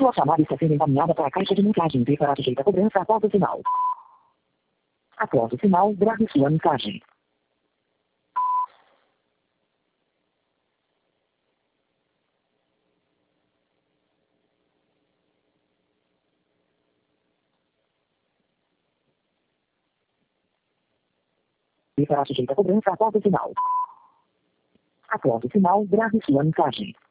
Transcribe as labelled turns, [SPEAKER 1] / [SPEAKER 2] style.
[SPEAKER 1] Sua chamada está sendo encaminhada para a caixa de mensagem e será sujeita a cobrança após o sinal. Após o sinal, grave sua mensagem. E será sujeita a cobrança após o sinal. Após o sinal, grave sua mensagem.